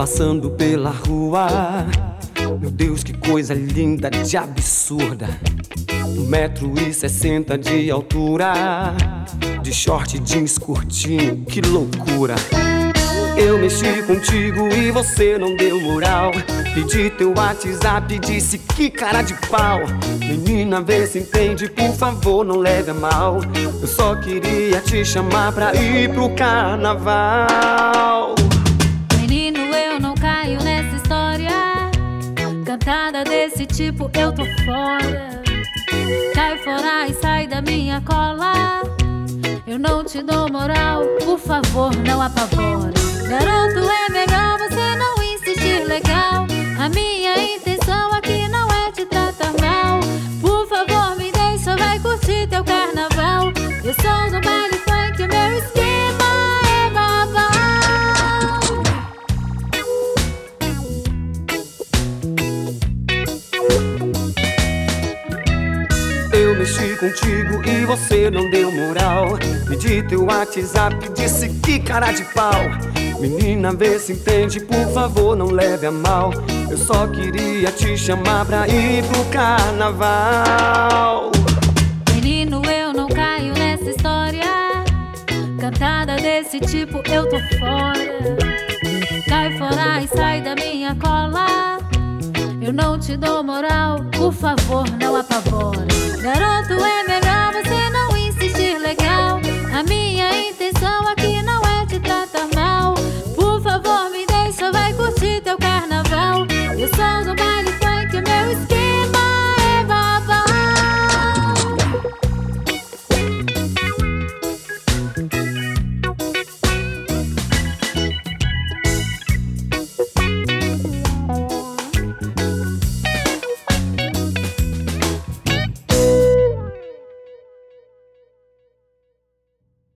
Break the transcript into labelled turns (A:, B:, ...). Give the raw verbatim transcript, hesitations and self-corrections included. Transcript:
A: passando pela rua. Meu Deus, que coisa linda de absurda. Um metro e sessenta de altura, de short jeans curtinho, que loucura. Eu mexi contigo e você não deu moral. Pedi teu WhatsApp, disse que cara de pau. Menina, vê se entende, por favor, não leve a mal. Eu só queria te chamar pra ir pro carnaval.
B: Menino, eu não caio nessa história. Cantada desse tipo, eu tô fora. Cai fora e sai da minha cola. Eu não te dou moral, por favor, não apavora. Garoto, é melhor você não insistir, legal. A minha intenção aqui não é te tratar mal. Por favor, me deixa, vai curtir teu carnaval. Eu sou do baile funk, o meu esquema é babau.
A: Eu mexi contigo e você não deu moral. Pedi teu WhatsApp, disse que cara de pau. Menina, vê se entende, por favor, não leve a mal. Eu só queria te chamar pra ir pro carnaval.
B: Menino, eu não caio nessa história. Cantada desse tipo, eu tô fora. Cai fora e sai da minha cola. Eu não te dou moral, por favor, não apavora. Garoto, é melhor